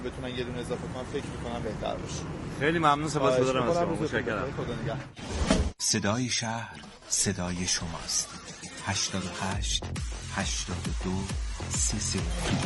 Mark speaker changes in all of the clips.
Speaker 1: بتونن یه دونه اضافه کنن فکر می‌کنم بهتر باشه.
Speaker 2: خیلی ممنون، سپاسگزارم از شما. متشکرم.
Speaker 3: صدای شهر صدای شماست. 88 82 33.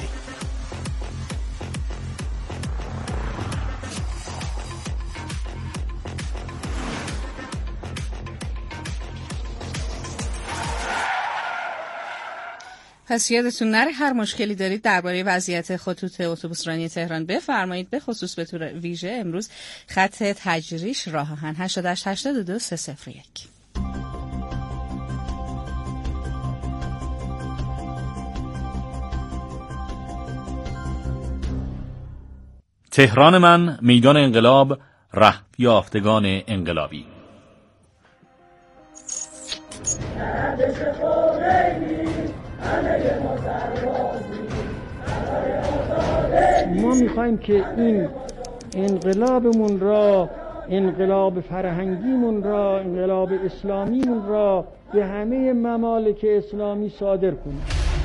Speaker 4: پس یادتون نره هر مشکلی دارید درباره وضعیت خطوط اتوبوسرانی تهران بفرمایید، به خصوص به طور ویژه امروز خط تجریش راه آهن 88 82 301.
Speaker 5: تهران من، میدان انقلاب، ره یافتگان انقلابی.
Speaker 6: ما میخوایم که این انقلابمون را، انقلاب فرهنگیمون را، انقلاب اسلامیمون را به همه ممالک اسلامی صادر کنیم.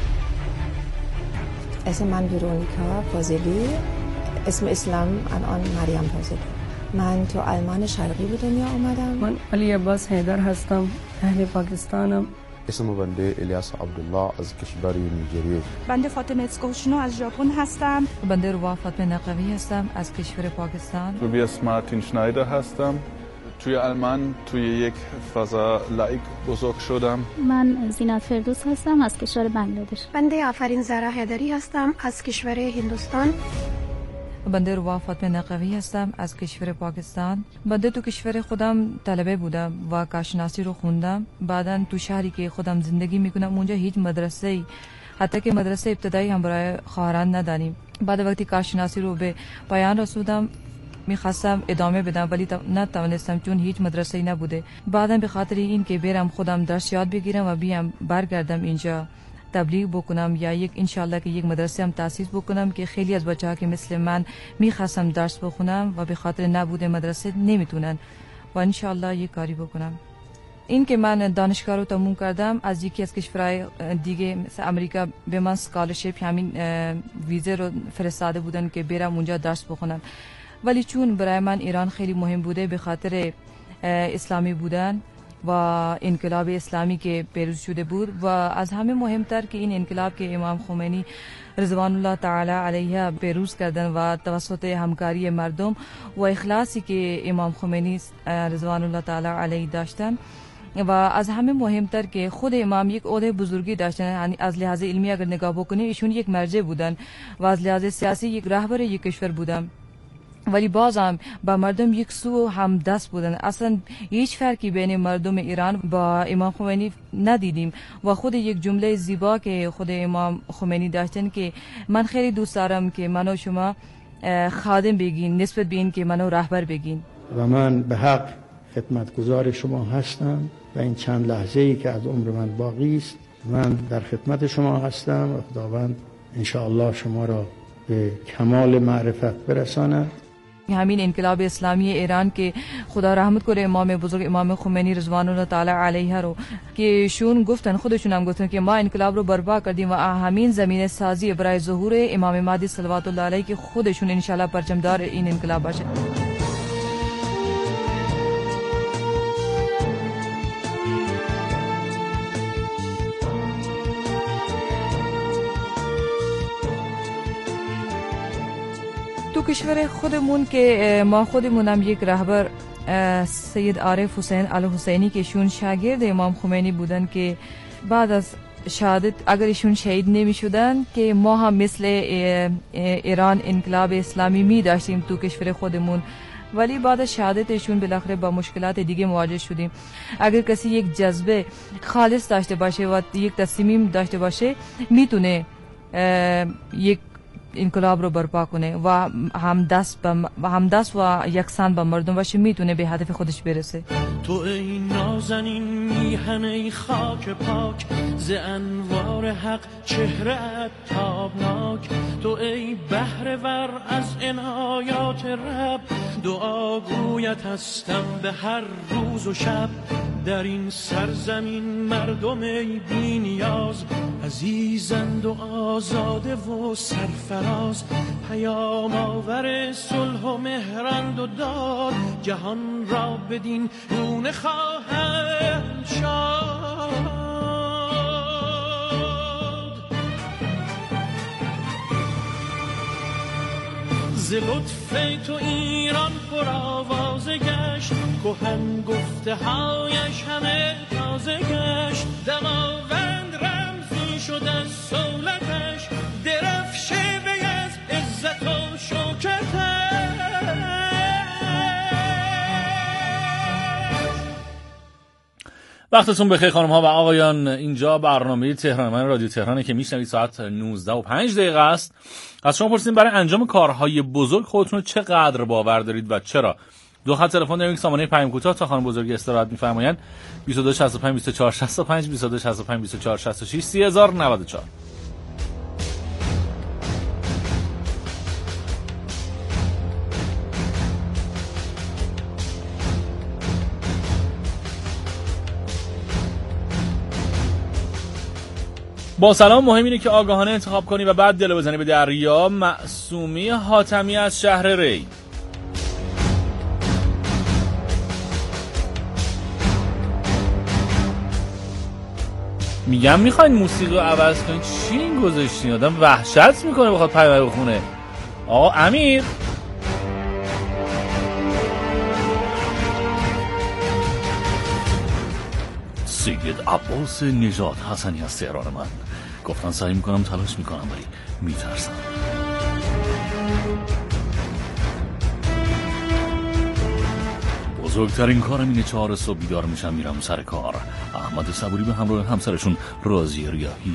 Speaker 7: اسم من ویرونیکا فاضلی، اسم اسلام الان مریم فاضلی. من تو آلمان شرقی به دنیا آمدم.
Speaker 8: من علی عباس حیدر هستم، اهل پاکستانم.
Speaker 9: اسم بنده الیاس عبدالله از کشور نیجریه.
Speaker 10: بنده فاطمه اسکوشنو از ژاپن هستم.
Speaker 11: بنده روا فاطمه نقوی هستم از کشور پاکستان.
Speaker 12: توبیاس مارتین شنایدر هستم. توی آلمان توی یک فضا لایک بزرگ شدم.
Speaker 13: من زینت فردوس هستم از کشور بنگلادش.
Speaker 14: بنده آفرین زهرا حیدری هستم از کشور هندوستان.
Speaker 11: بنده روا فاطمه نقوی هستم از کشور پاکستان. بنده تو کشور خودم طلبه بودم و کارشناسی رو خوندم. بعداً تو شهری که خودم زندگی میکنم اونجا هیچ مدرسه‌ای، حتی که مدرسه ابتدایی هم برای خواهران نداریم. بعد وقتی کارشناسی رو به پایان رسوندم میخواستم ادامه بدم ولی نتوانستم چون هیچ مدرسه‌ای نبوده. بعداً به خاطر این که برم خودم درس یاد بگیرم و بیام برگردم اینجا تبلیغ بکنم یا یک انشالله که یک مدرسه هم تاسیس بکنم که خیلی از بچه‌ها که مثل من میخواستم درس بخونم و به خاطر نبوده مدرسه نمیتونن و انشالله یک کاری بکنم. این که من دانشگاه رو تموم کردم از یکی از کشورهای دیگه مثل امریکا به من اسکالرشیپ همین ویزه رو فرستاده بودن که برم اونجا درس بخونم، ولی چون برای من ایران خیلی مهم بوده به خاطر اسلامی بودن و انقلاب اسلامی که پیروز شده بود و از همه مهمتر که این انقلاب که امام خمینی رضوان الله تعالی علیه پیروز کردن و توسط همکاری مردم و اخلاصی که امام خمینی رضوان الله تعالی علیه داشتن و از همه مهمتر که خود امام یک عهده بزرگی داشتن، یعنی از لحاظ علمی اگر نگاه بکنیم ایشون یک مرجع بودن و از لحاظ سیاسی یک رهبر یک کشور بودن، ولی باز هم با مردم یک سو هم دست بودن. اصلا هیچ فرقی بین مردم ایران با امام خمینی ندیدیم و خود یک جمله زیبا که خود امام خمینی داشتن که من خیلی دوست دارم که منو شما خادم بگین نسبت به این که منو رهبر بگین.
Speaker 6: و من به حق خدمتگزار شما هستم و این چند لحظه ای که از عمر من باقی است من در خدمت شما هستم و خداوند انشاءالله شما را به کمال معرفت برساند.
Speaker 11: همین انقلاب اسلامی ایران که خدا رحمت کنه امام بزرگ امام خمینی رضوان الله تعالی علیه رو که شون گفتن، خودشون هم گفتن که ما انقلاب رو برپا کردیم و همین زمینه سازی برای ظهور امام مهدی صلوات الله علیه که خودشون ان شاء الله پرچمدار این انقلاب باشه. تو کشور خودمون که ما خودمونم یک رهبر سید عارف حسین الحسینی که شون شاگرد امام خمینی بودن که بعد از شهادت اگر ایشون شهید نمی شدن که ما هم مثل ایران انقلاب اسلامی می داشتیم تو کشور خودمون، ولی بعد از شهادتشون بالاخره با مشکلات دیگه مواجه شدیم. اگر کسی یک جذبه خالص داشته باشه و یک تصمیم داشته باشه میتونه یک انقلاب رو برپا کنه و همدست و یکسان با مردم باشه، میتونه به هدف خودش برسه.
Speaker 15: تو ای نازنین میهن ای خاک پاک ز انوار حق چهره تابناک، تو ای بهره ور از عنایات رب دعا گویت هستم به هر روز و شب، در این سرزمین مردم بی نیاز، عزیزند و آزاده و سرفراز، پیام آور صلح و مهرند و داد، جهان را بدین گونه خواهند شاد. ز لطف تو ایران پر آوازه گشت، کهن گفته هایش همه تازه گشت، دماوند رمزی شد از سولتش، درفشه وی از عزت و شوکتش.
Speaker 5: وقتتون بخیر خانم ها و آقایان، اینجا برنامه تهران من رادیو تهرانه که میشنوید. ساعت 19:05 است. از شما پرسیدیم برای انجام کارهای بزرگ خودتون رو چقدر باور دارید و چرا. دو خط تلفن داریم که سامانه پیام کوتاه تا خانم بزرگی استراحت می‌فرمایند 2265 2465 2265 2466 3094. با سلام، مهم اینه که آگاهانه انتخاب کنی و بعد دل بزنی به دریا. معصومی حاتمی از شهر ری. میگم میخواین موسیقی رو عوض کنید، چی این گذاشتین؟ آدم وحشت میکنه بخواد پیام بخونه. آقا امیر سید عباس نژاد حسنی از تهران من گفتن سعی میکنم، تلاش میکنم، ولی میترسم. بزرگترین کارم اینه 4 صبح بیدار میشم میرم سر کار. احمد صبوری به همراه همسرشون رازی ریاحی.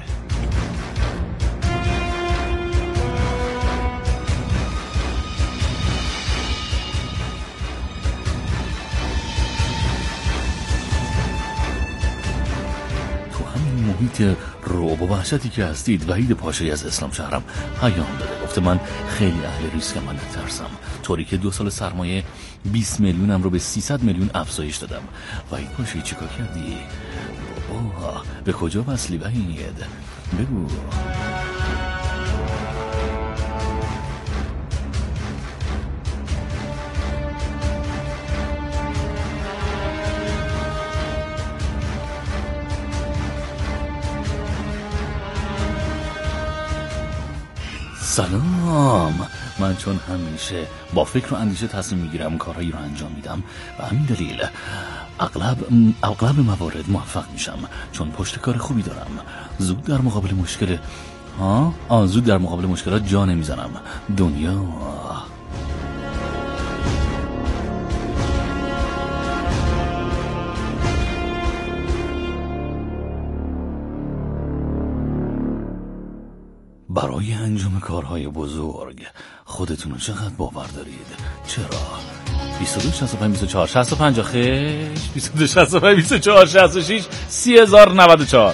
Speaker 5: محیط رعب و وحشتی که هستید، وحید پاشایی از اسلام شهرم پیام داده، گفته من خیلی اهل ریسکم، من نترسم، طوری که 2 سال سرمایه 20 میلیونم رو به 300 میلیون افزایش دادم. وحید پاشایی چیکار کردی؟ بابا به کجا وصلی وحید؟ بگو. سلام. من چون همیشه با فکر و اندیشه تصمیم میگیرم، کارهایی رو انجام میدم و همین دلیل اغلب موارد موفق میشم، چون پشت کار خوبی دارم. زود در مقابل مشکلات جا نمیزنم. دنیا برای انجام کارهای بزرگ خودتون رو چقدر باور دارید؟ چرا؟ 2265 2465 خیش 2265 2466 3094.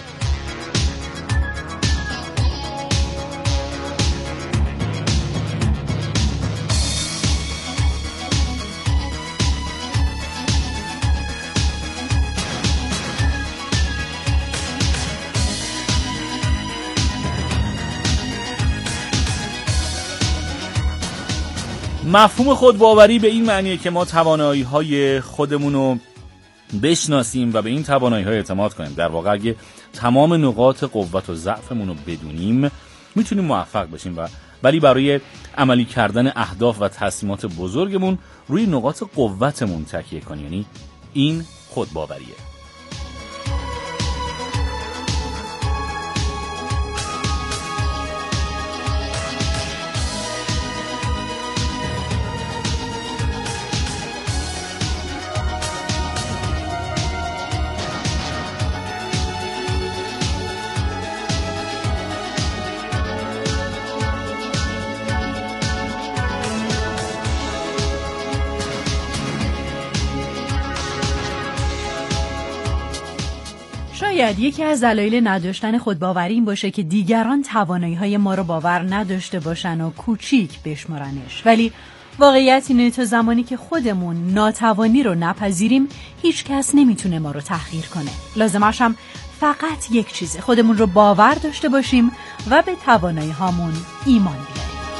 Speaker 5: مفهوم خودباوری به این معنیه که ما توانایی‌های خودمون رو بشناسیم و به این توانایی‌ها اعتماد کنیم. در واقع اگه تمام نقاط قوت و ضعفمون رو بدونیم میتونیم موفق بشیم، ولی برای عملی کردن اهداف و تصمیمات بزرگمون روی نقاط قوتمون تکیه کنیم. یعنی این خودباوریه.
Speaker 16: شاید یکی از دلایل نداشتن خودباوری این باشه که دیگران توانایی‌های ما رو باور نداشته باشن و کوچیک بشمارنش. ولی واقعیت اینه تا زمانی که خودمون ناتوانی رو نپذیریم هیچ کس نمیتونه ما رو تحقیر کنه. لازمش هم فقط یک چیزه، خودمون رو باور داشته باشیم و به توانایی هامون ایمان بیاریم.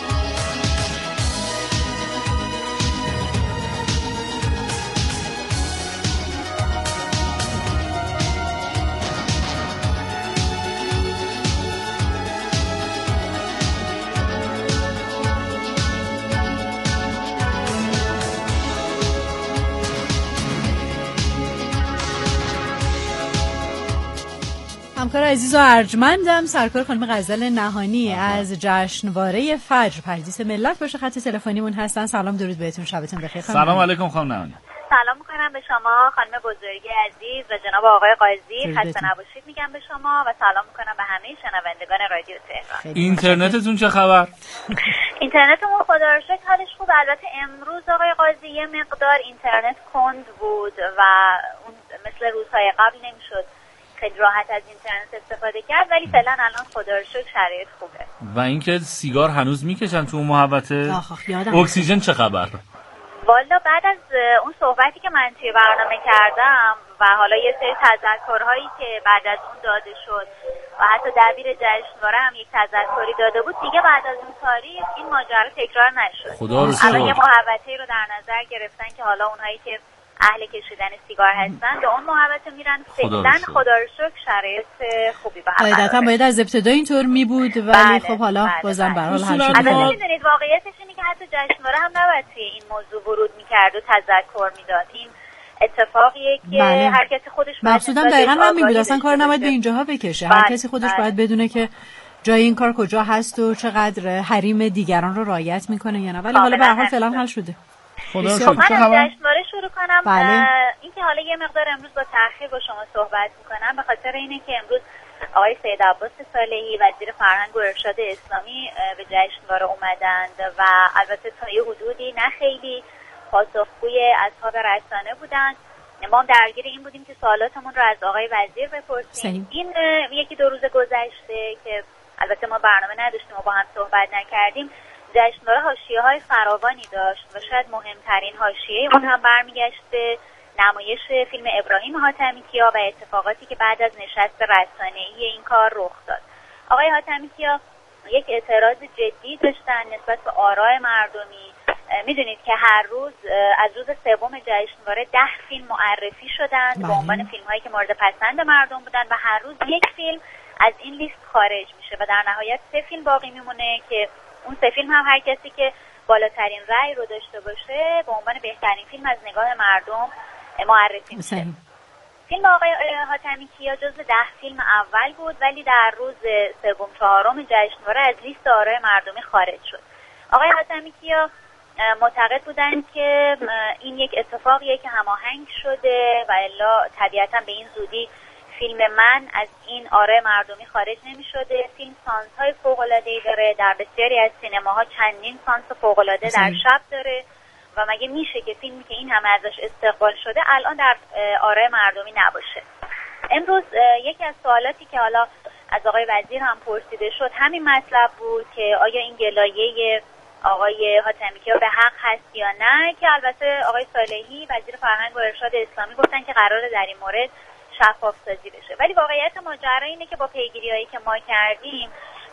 Speaker 16: همکار عزیز و ارجمندم سرکار خانم غزل نهانی از جشنواره فجر پردیس ملت باشه خط تلفنیمون هستن. سلام درود بهتون، شبتون بخیر.
Speaker 5: سلام علیکم خانم نهانی.
Speaker 17: سلام میکنم به شما خانم بزرگی عزیز و جناب آقای قاضی، خسته نباشید میگم به شما و سلام میکنم به همه شنوندگان رادیو تهران.
Speaker 5: اینترنتتون چه خبر؟
Speaker 17: اینترنتمون خدا رو شکر حالش خوب. البته امروز آقای قاضی یه مقدار اینترنت کند بود و اون مثل روزهای قبل نمیشد خیلی راحت از اینترنت استفاده کرد، ولی فعلا الان خدا رو شکر شرایط خوبه.
Speaker 5: و اینکه سیگار هنوز میکشن تو اون محوطه؟ اکسیژن چه خبر؟
Speaker 17: والا بعد از اون صحبتی که من توی برنامه کردم و حالا یه سری تذکرهایی که بعد از اون داده شد و حتی دبیر جشنواره هم یک تذکری داده بود، دیگه بعد از اون تاریخ این ماجرا تکرار نشد.
Speaker 5: خدا رو شکر.
Speaker 17: الان یه محوطه‌ای رو در نظر گرفتن که حالا اونهایی که اهل کشیدن سیگار هستن به اون محوطه میرن. فعلا خدا رو شکر شرایط خوبی به هم
Speaker 16: قاعدتا باید از ابتدا اینطور می بود، ولی خب حالا بازم به هر حال حل شد.
Speaker 17: البته میدونید واقعیتش اینه که حتی جشنواره هم نباید توی این موضوع ورود میکرد و تذکر میداد. این اتفاقیه که هر کسی خودش
Speaker 16: مقصودم دقیقاً همین بود، اصلا کار نباید به اینجاها بکشه. هر کسی خودش باید بدونه که جای این کار کجا هست و چقدر حریم دیگران رو رعایت میکنه یا نه، ولی حالا به هر حال فعلا حل شده.
Speaker 17: خب من از جشنواره شروع کنم. اینکه حالا یه مقدار امروز با تأخیر با شما صحبت میکنم به خاطر اینه که امروز آقای سید عباس صالحی وزیر فرهنگ و ارشاد اسلامی به جشنواره اومدند و البته تا یه حدودی نه خیلی پاسخگوی اصحاب رسانه بودند. ما درگیر این بودیم که سوالاتمون رو از آقای وزیر بپرسیم. این یکی دو روز گذشته که البته ما برنامه نداشتیم و با هم صحبت نکردیم، جشنواره حاشیه‌های فراوانی داشت و شاید مهمترین حاشیه اون هم برمیگشت به نمایش فیلم ابراهیم حاتمی‌کیا و اتفاقاتی که بعد از نشست رسانه‌ای این کار رخ داد. آقای حاتمی‌کیا یک اعتراض جدی داشتن نسبت به آراء مردمی. میدونید که هر روز از روز سوم جشنواره 10 فیلم معرفی شدند به عنوان فیلم‌هایی که مورد پسند مردم بودن و هر روز یک فیلم از این لیست خارج میشه و در نهایت 3 فیلم باقی میمونه که اون 3 فیلم هم هر کسی که بالاترین رأی رو داشته باشه به عنوان بهترین فیلم از نگاه مردم معرفی میشه. فیلم آقای حاتمی‌کیا جزو 10 فیلم اول بود، ولی در روز سوم چهارم جشنواره از لیست آراء مردمی خارج شد. آقای حاتمی‌کیا معتقد بودند که این یک اتفاقیه که هماهنگ شده و الا طبیعتا به این زودی فیلم من از این آراء مردمی خارج نمی شده. فیلم سانس‌های فوق‌العاده‌ای داره، در بسیاری از سینماها چندین سانس فوق‌العاده در شب داره و مگه میشه که فیلمی که این همه ازش استقبال شده الان در آراء مردمی نباشه؟ امروز یکی از سوالاتی که حالا از آقای وزیر هم پرسیده شد همین مطلب بود که آیا این گلایه آقای حاتمی‌کیا به حق هست یا نه، که البته آقای صالحی وزیر فرهنگ و ارشاد اسلامی گفتن که قراره در این مورد شفاف سازی بشه. ولی واقعیت ماجرا اینه که با پیگیری‌هایی که ما کردیم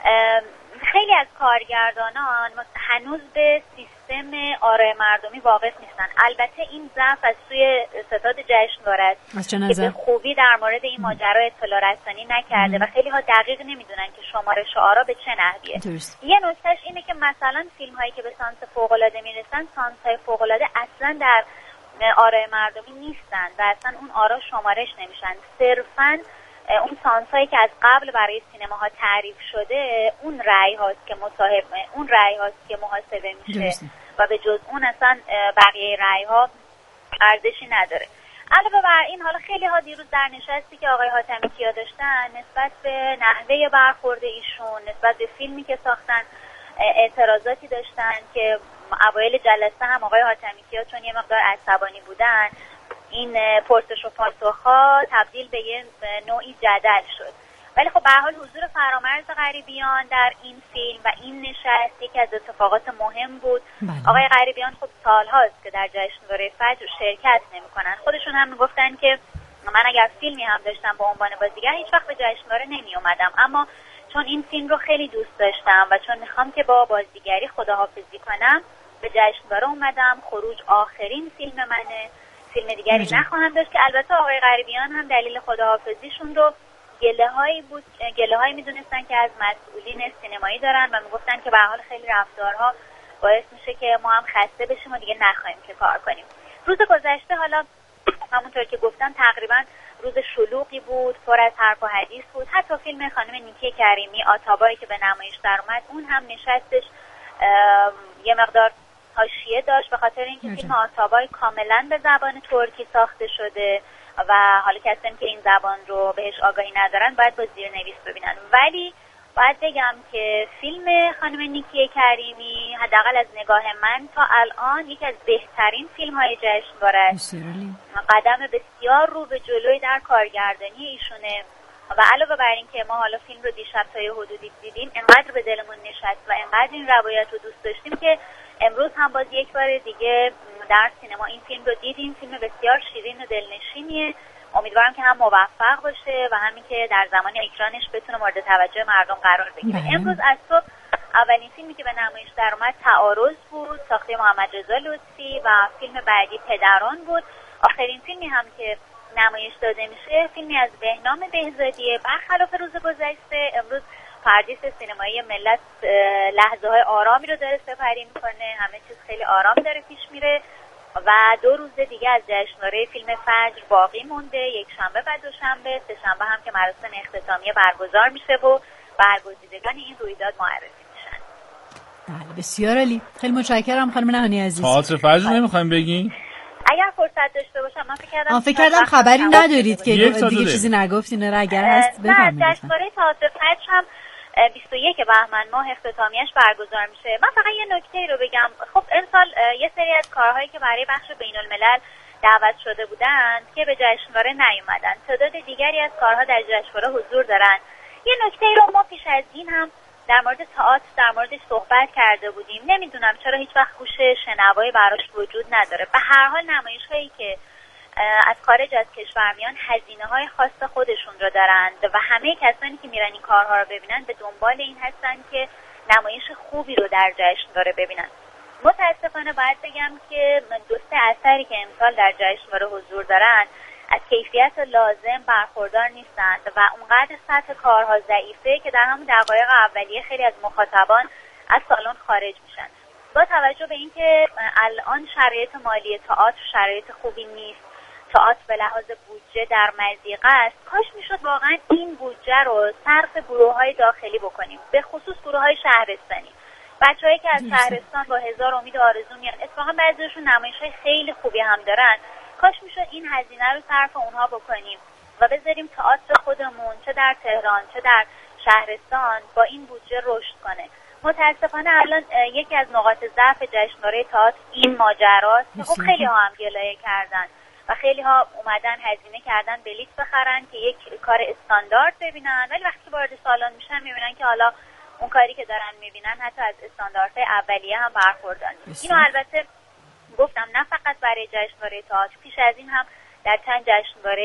Speaker 17: خیلی از کارگردانان هنوز به سیستم آراء مردمی واقف نیستن. البته این ضعف از سوی ستاد جشنواره است که به خوبی در مورد این ماجرا اطلاع رسانی نکرده و خیلی ها دقیق نمیدونن که شمارش آرا به چه نحویه. یه نکتهش اینه که مثلا فیلم هایی که به سانس فوق‌العاده میرسن، سانس های فوق‌العاده اصلا در آراء مردمی نیستن و اصلا اون آرا شمارش نمیشن. صرفاً اون سانسایی که از قبل برای سینماها تعریف شده اون رأی هاست که محاسبه میشه و به جز اون اصلا بقیه رأی ها ارزشی نداره. علاوه بر این حالا خیلی ها دیروز در نشستی که آقای حاتمی‌کیا داشتن نسبت به نحوه برخورد ایشون نسبت به فیلمی که ساختن اعتراضاتی داشتن که اوایل جلسه هم آقای حاتمی‌کیا چون یه مقدار عصبانی بودن این پرسش و پاسخ‌ها تبدیل به یه نوعی جدل شد. ولی خب به هر حال حضور فرامرز غریبیان در این فیلم و این نشست یکی از اتفاقات مهم بود. آقای غریبیان خب سالهاست که در جشنواره فجر شرکت نمی‌کنن. خودشون هم میگفتن که من اگر فیلمی هم داشتم با عنوان بازیگر هیچ وقت به جشنواره نمی اومدم، اما چون این فیلم رو خیلی دوست داشتم و چون میخوام که با بازیگری خداحافظی کنم به جشنواره اومدم. خروج آخرین فیلم منه، فیلم دیگری نخواهم داشت. که البته آقای غریبیان هم دلیل خداحافظیشون رو گله‌هایی میدونستن که از مسئولین سینمایی دارن و میگفتن که به هر حال خیلی رفتارها باعث میشه که ما هم خسته بشیم و دیگه نخواهیم که کار کنیم. روز گذشته حالا همونطور که گفتم تقریبا روز شلوغی بود، پر از حرف و حدیث بود. حتی فیلم خانم نیکی کریمی آتابایی که به نمایش در اومد اون هم نشستش یه مقدار حاشیه داشت به خاطر اینکه فیلم آتابای کاملا به زبان ترکی ساخته شده و حالا کسانی که این زبان رو بهش آگاهی ندارن باید با زیرنویس ببینن. ولی باید بگم که فیلم خانم نیکی کریمی حداقل از نگاه من تا الان یکی از بهترین فیلم‌های جشنواره است. قدم بسیار رو به جلوی در کارگردانی ایشونه و علاوه بر این که ما حالا فیلم رو دیشب تا یه حدودی دیدیم، انقدر به دلمون نشست و انقدر این روایت رو دوست داشتیم که امروز هم باز یک بار دیگه در سینما این فیلم رو دیدیم. فیلم بسیار شیرین و دلنشینیه. امیدوارم که هم موفق باشه و همین که در زمان اکرانش بتونه مورد توجه مردم قرار بگیره. امروز از صبح اولین فیلمی که به نمایش در اومد تعارض بود، ساخته محمد رضا لطفی، و فیلم بعدی پدران بود. آخرین فیلمی هم که نمایش داده میشه فیلمی از بهنام بهزادیه. برخلاف روز گذشته امروز پردیس سینمایی ملت لحظه‌های آرامی رو داره سپری میکنه، همه چیز خیلی آرام داره پیش میره و 2 روز دیگه از جشنواره فیلم فجر باقی مونده، یک شنبه و دوشنبه. سه شنبه هم که مراسم اختتامیه برگزار میشه و برگزیدگان این رویداد معرفی میشن.
Speaker 16: بله بسیار عالی، خیلی متشکرم خانم نهانی عزیز.
Speaker 5: تئاتر فجر نمیخوایم بگین؟
Speaker 17: اگر فرصت داشته باشم من
Speaker 16: فکر کردم خبری ندارید که دیگه چیزی نگفتین. اگر هست بفرمایید.
Speaker 17: جشنواره تئاتر فجر هم 21 بهمن ماه اختتامیه‌اش برگزار میشه. من فقط یه نکته رو بگم. خب امسال یه سری از کارهایی که برای بخش بین‌الملل دعوت شده بودند که به جشنواره نیومدن، تعداد دیگری از کارها در جشنواره حضور دارن. یه نکته رو ما پیش از این هم در مورد تئاتر در موردش صحبت کرده بودیم. نمیدونم چرا هیچ وقت گوش شنوایی براش وجود نداره. به هر حال نمایش‌هایی که از خارج از کشور میان هزینه‌های خاص خودشون رو دارند و همه کسانی که میرن این کارها رو ببینن به دنبال این هستن که نمایش خوبی رو در جشنواره ببینن. متاسفانه باید بگم که 2 اثری که امسال در جشنواره حضور دارن از کیفیت لازم برخوردار نیستند و اونقدر سطح کارها ضعیفه که در همون دقایق اولیه خیلی از مخاطبان از سالن خارج میشن. با توجه به اینکه الان شرایط مالی تئاتر شرایط خوبی نیست، تئاتر به لحاظ بودجه در مضیقه است، کاش میشد واقعا این بودجه رو صرف گروه‌های داخلی بکنیم، به خصوص گروه‌های شهرستانی. بچه‌هایی که از شهرستان با هزار امید و آرزو میان، اتفاقا بعضیشون نمایش‌های خیلی خوبی هم دارن، کاش میشد این هزینه رو صرف اونها بکنیم و بذاریم تئاتر خودمون چه در تهران چه در شهرستان با این بودجه رشد کنه. متاسفانه الان یکی از نقاط ضعف جشنواره تئاتر این ماجراست که خب خیلی ها هم گلایه کردن و خیلی ها اومدن هزینه کردن بلیط بخرن که یک کار استاندارد ببینن، ولی وقتی وارد سالن میشن میبینن که حالا اون کاری که دارن میبینن حتی از استانداردهای اولیه هم برخوردار نیست. اینو البته گفتم نه فقط برای جشنواره تئاتر، پیش از این هم در چند جشنواره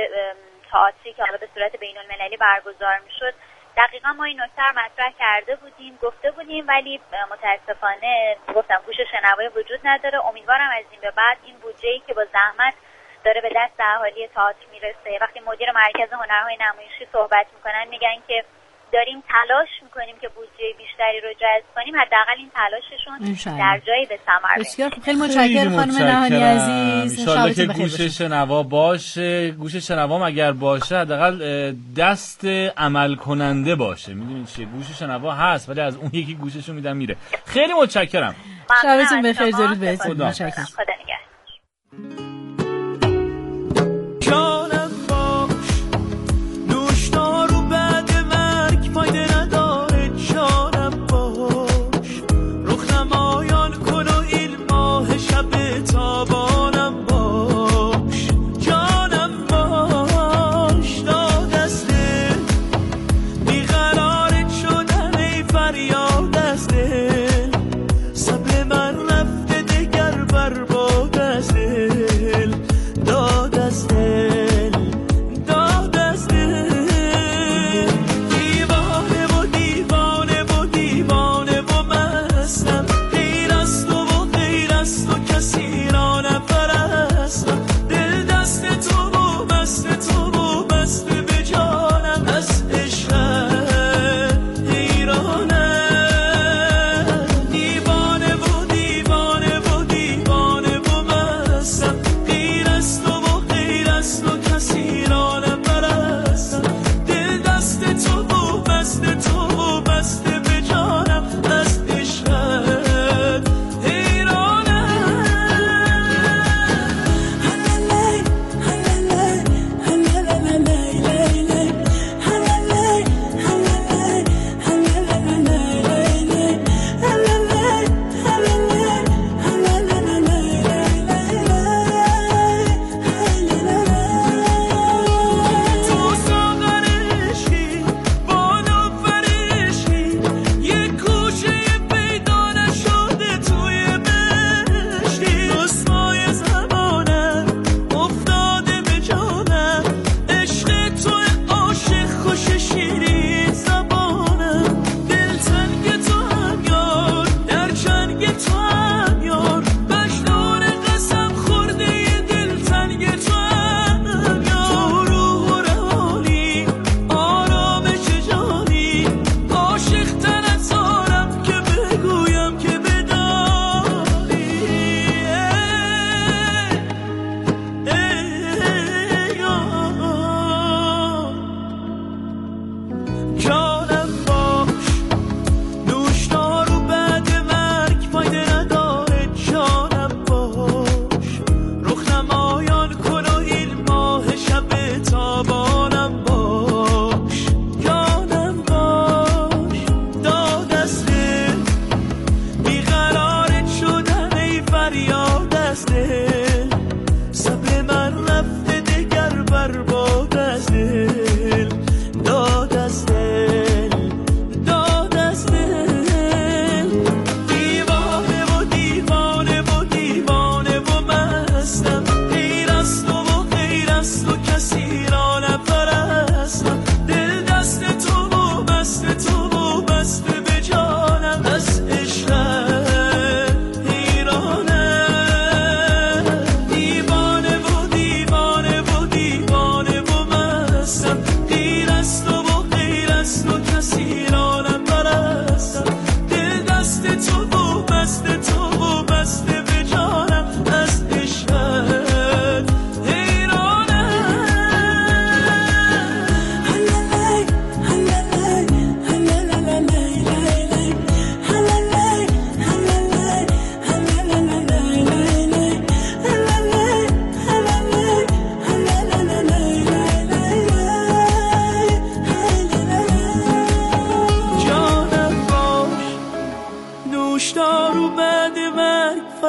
Speaker 17: تئاتری که حالا به صورت بین‌المللی برگزار میشد دقیقا ما این نکته رو مطرح کرده بودیم، گفته بودیم، ولی متاسفانه گفتم گوش شنوایی وجود نداره. امیدوارم از این به بعد این بودجه‌ای که با زحمت داره به دست اهالی تئاتر میرسه، وقتی مدیر مرکز هنرهای نمایشی صحبت میکنن میگن که داریم تلاش میکنیم که بودجه بیشتری رو جذب کنیم، حداقل این تلاششون در جایی به ثمر برسه.
Speaker 16: بسیار خیلی متشکرم خانم نهانی عزیز.
Speaker 5: ان شاءالله که گوش شنوا باشه، گوش شنوا اگر باشه حداقل دست عمل کننده باشه. میدونید چیه، گوش شنوا هست ولی از اون یکی گوششو میدم میره. خیلی متشکرم.
Speaker 16: شبتون بخیر. درود بهتون. متشکرم.
Speaker 17: خدا نگهدار.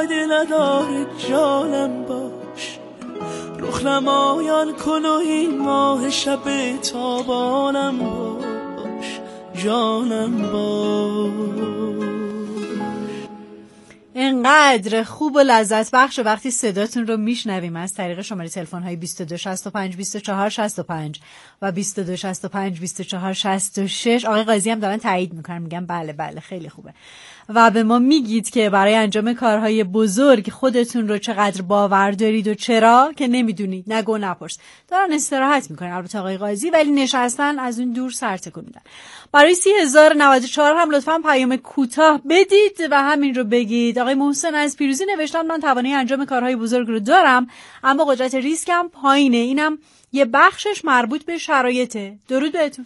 Speaker 15: فایده نداره جانم باش، رخ نمایان کن و این ماه شب تابانم باش، جانم باش.
Speaker 16: اینقدر خوب و لذت بخش وقتی صداتون رو میشنویم از طریق شماره تلفن های 2265 24 65 و 2265 24 66. آقای قاضی هم دارن تایید میکنن، میگن بله بله خیلی خوبه و به ما میگید که برای انجام کارهای بزرگ خودتون رو چقدر باور دارید و چرا که نمیدونید. نگو نپرس. دارن استراحت میکنن البته آقای قاضی، ولی نشستن از اون دور سر تکون میدن. برای 30,094 هم لطفاً پیام کوتاه بدید و همین رو بگید. آقای محسن از پیروزی نوشتن من توانایی انجام کارهای بزرگ رو دارم اما قدرت ریسکم پایینه، اینم یه بخشش مربوط به شرایطه. درود بهتون.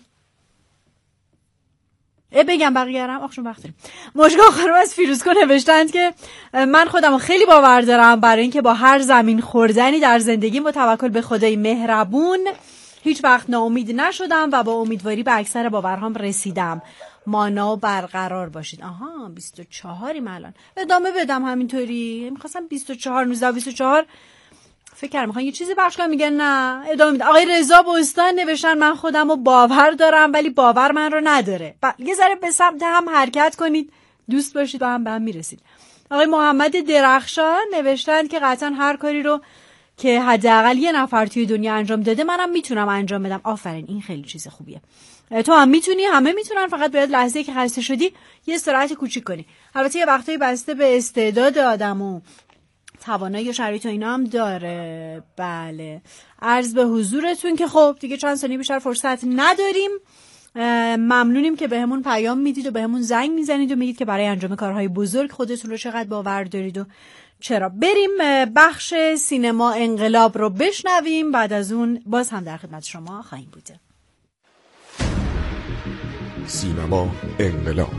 Speaker 16: بگم بقیه‌رم آخشون وقت داریم. مشگاه خانم از فیروزکو نوشتند که من خودمو خیلی باور دارم برای اینکه با هر زمین خوردنی در زندگیم با توکل به خدای مهربون هیچ وقت ناامید نشدم و با امیدواری به اکثر باورهام رسیدم. مانا برقرار باشید. آها 24یم الان. ادامه بدم همینطوری. می‌خواستم 24 19 24 فکر کردم میخوان یه چیزی پخش کنم، میگن نه ادامه میده. آقای رضا بستان نوشتن من خودم رو باور دارم ولی باور من رو نداره. یه ذره به سمت هم حرکت کنید، دوست باشید و هم به هم میرسید. آقای محمد درخشان نوشتن که قطعا هر کاری رو که حداقل یه نفر توی دنیا انجام داده منم میتونم انجام بدم. آفرین، این خیلی چیز خوبیه. تو هم میتونی، همه میتونن، فقط باید لحظه‌ای که خسته شدی یه استراحت کوچیک کنی. البته یه وقتایی بسته به استعداد آدم و توانایی و شرایط و اینا هم داره. بله عرض به حضورتون که خب دیگه چند ثانیه بیشتر فرصت نداریم. ممنونیم که بهمون پیام میدید و بهمون زنگ میزنید و میگید که برای انجام کارهای بزرگ خودتون رو چقدر باور دارید و چرا. بریم بخش سینما انقلاب رو بشنویم، بعد از اون باز هم در خدمت شما خواهیم بود.
Speaker 18: سینما انقلاب.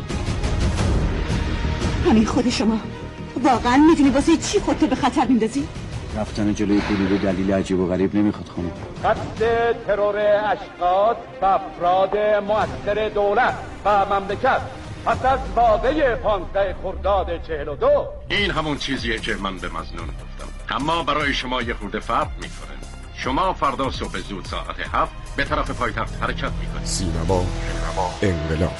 Speaker 19: همین خود شما واقعا میدونی واسه چی خودتو به خطر میندازی؟
Speaker 20: رفتن جلوی حدود دلیل عجیب و غریب نمیخواد خانم.
Speaker 21: قصد ترور اشخاص و افراد مؤثر دولت و مملکت پس از واقعه 15 خرداد 42.
Speaker 22: این همون چیزیه که من به مظنون گفتم، اما برای شما یه خورده فرق میکنه. شما فردا صبح زود ساعت 7 به طرف پایتخت حرکت میکنید.
Speaker 18: سینما انقلاب.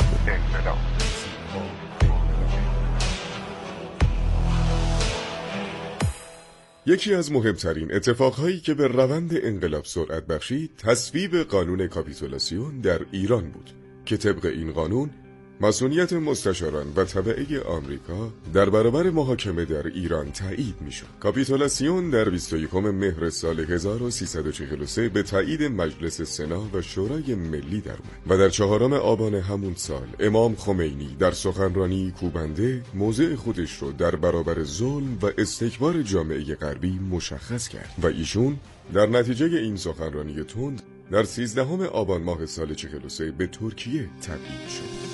Speaker 18: یکی از مهمترین اتفاقهایی که به روند انقلاب سرعت بخشید تصویب قانون کاپیتولاسیون در ایران بود که طبق این قانون مسئولیت مستشاران و تبعه آمریکا در برابر محاکمه در ایران تایید میشد. کاپیتولاسیون در 21 مهر سال 1343 به تایید مجلس سنا و شورای ملی در اومد و در 4 آبان همون سال امام خمینی در سخنرانی کوبنده موضع خودش رو در برابر ظلم و استکبار جامعه غربی مشخص کرد و ایشون در نتیجه این سخنرانی تند در 13 آبان ماه سال 43 به ترکیه تبعید شد.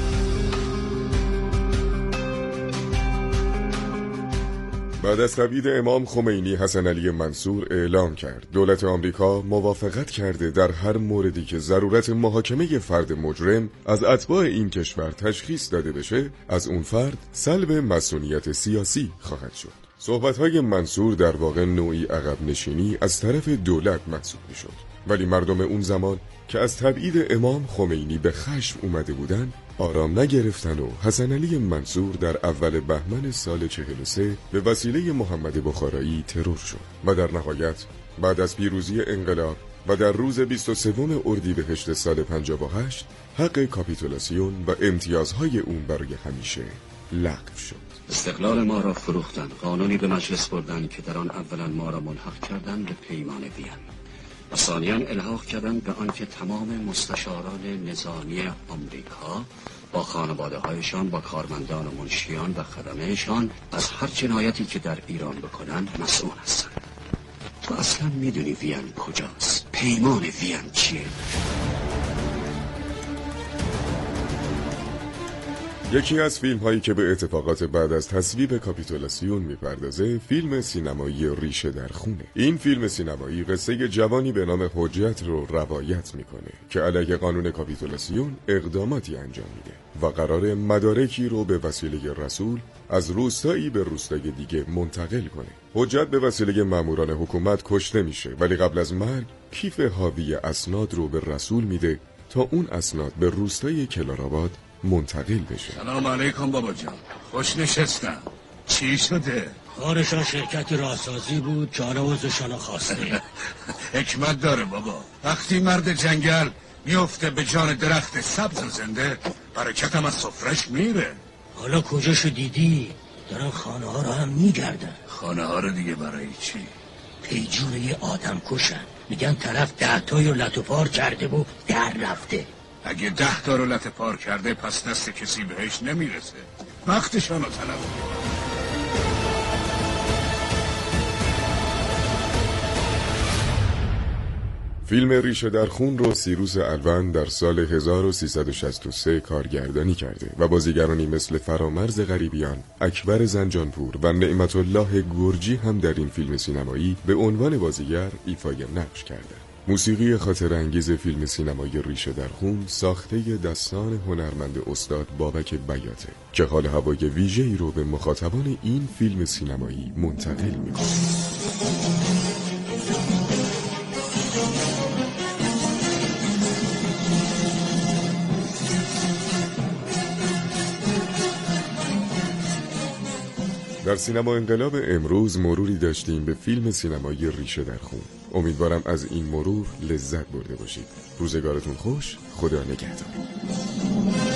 Speaker 18: بعد از تبعید امام خمینی، حسن علی منصور اعلام کرد دولت آمریکا موافقت کرده در هر موردی که ضرورت محاکمه فرد مجرم از اتباع این کشور تشخیص داده بشه، از اون فرد سلب مسئولیت سیاسی خواهد شد. صحبت‌های منصور در واقع نوعی عقب نشینی از طرف دولت محسوب می‌شد، ولی مردم اون زمان که از تبعید امام خمینی به خشم اومده بودن آرام نگرفتن و حسن علی منصور در اول بهمن سال 43 به وسیله محمد بخارایی ترور شد و در نهایت بعد از پیروزی انقلاب و در روز 23 اردیبهشت سال 58 حق کاپیتولاسیون و امتیازهای اون برای همیشه لغو شد.
Speaker 20: استقلال ما را فروختند، قانونی به مجلس بردند که در آن اولا ما را ملحق کردند به پیمان وین و ثانیاً الحاق کردند به آنکه تمام مستشاران نظامی آمریکا با خانواده هایشان، با کارمندان و منشیان و خدمهشان از هر جنایتی که در ایران بکنند مسئول هستند. تو اصلا میدونی وین کجاست؟ پیمان وین چیه؟
Speaker 18: یکی از فیلم هایی که به اتفاقات بعد از تصویب کاپیتولاسیون میپردازه فیلم سینمایی ریشه در خونه. این فیلم سینمایی قصه جوانی به نام حجت رو روایت میکنه که علیه قانون کاپیتولاسیون اقداماتی انجام میده و قرار مدارکی رو به وسیله رسول از روستایی به روستای دیگه منتقل کنه. حجت به وسیله ماموران حکومت کشته میشه، ولی قبل از مرگ کیف حاوی اسناد رو به رسول میده تا اون اسناد به روستای کلارآباد منتقل بشه.
Speaker 20: سلام علیکم بابا جان، خوش نشستم. چی شده؟
Speaker 1: کارشان شرکت راهسازی بود که حالا عضوشان خواسته.
Speaker 20: حکمت داره بابا. وقتی مرد جنگل میفته به جان درخت سبز و زنده، برکتم از سفرش میره.
Speaker 1: حالا کجاشو دیدی؟ دارن خانه ها رو هم میگردن.
Speaker 20: خانه ها رو دیگه برای چی؟
Speaker 1: پیجون یه آدم کشن. میگن طرف 10 تایی رو لطو پار کرده و در رفته.
Speaker 20: اگه 10 تا رو لطه پار کرده پس دست کسی بهش نمیرسه. وقتشانو طلب.
Speaker 18: فیلم ریشه در خون رو سیروس الوند در سال 1363 کارگردانی کرده و بازیگرانی مثل فرامرز غریبیان، اکبر زنجانپور و نعمت الله گرجی هم در این فیلم سینمایی به عنوان بازیگر ایفای نقش کردند. موسیقی خاطر انگیز فیلم سینمایی ریشه در خون ساخته دستان هنرمند استاد بابک بیاته که حال هوای ویژه‌ای رو به مخاطبان این فیلم سینمایی منتقل می‌کنه. در سینما انقلاب امروز مروری داشتیم به فیلم سینمایی ریشه در خون. امیدوارم از این مرور لذت برده باشید. روزگارتون خوش. خدا نگهدار.